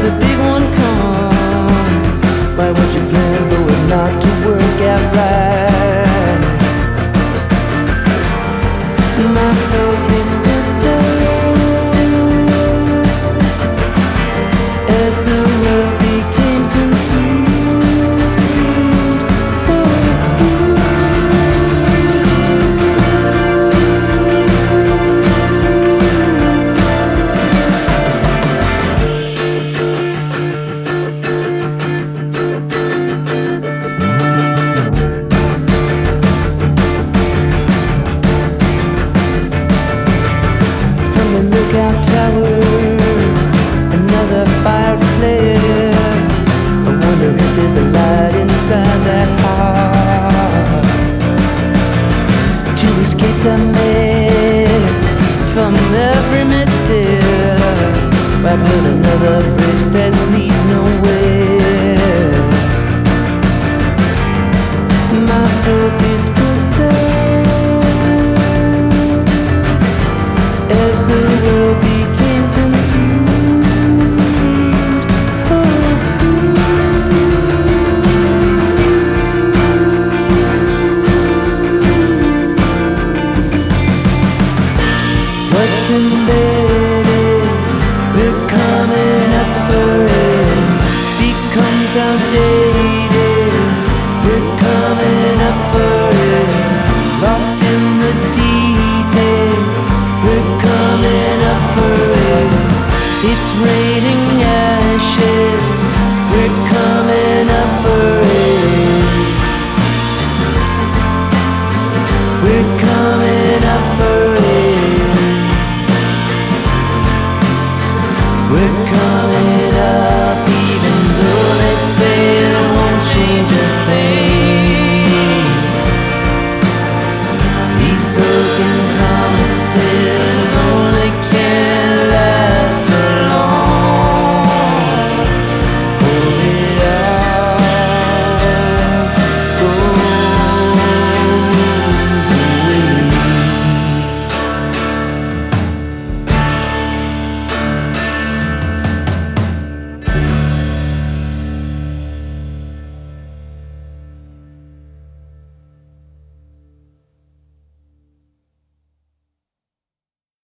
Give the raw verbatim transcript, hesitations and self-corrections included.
the big one comes, why would you plan for it not to work out right? My focus was blown as the world became consumed for lookout tower, another fire flare. I wonder if there's a light inside that heart to escape the mess from every misstep. Why put another